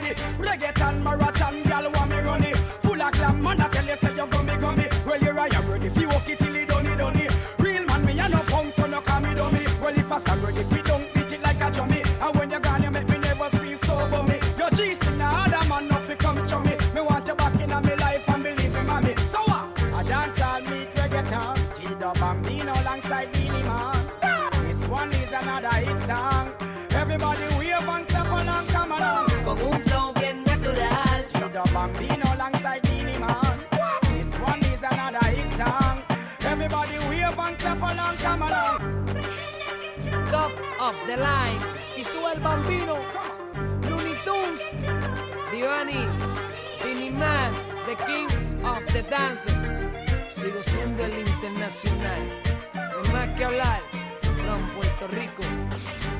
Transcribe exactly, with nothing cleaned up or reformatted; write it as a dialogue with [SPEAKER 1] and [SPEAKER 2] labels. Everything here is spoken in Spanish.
[SPEAKER 1] body. Reggaeton, marathon, girl want me run it. Full of glam, man I tell you say you gummy gummy. Well here I am ready if you walk it till it done it done it. Real man me a no punk so no call me dummy. Well if I stand ready if you don't beat it like a jummy. And when you're gone you make me never feel so bummy. Your G-string now other man nothing comes from me. Me want you back in my life and believe me mommy. So what? I dance all meet reggaeton. G-Dub Bambino alongside Beanie Man. This one is another hit song. Everybody wave and clap along, come along.
[SPEAKER 2] Con un flow bien natural.
[SPEAKER 1] G-Dub Bambino alongside Beanie Man. This one is another hit song. Everybody wave and clap along, come along.
[SPEAKER 2] Top of the line. Y tú el Bambino. Looney Tunes. Divani. Beanie Man. The King of the Dance. Sigo siendo el internacional. No hay más que hablar. From Puerto Rico.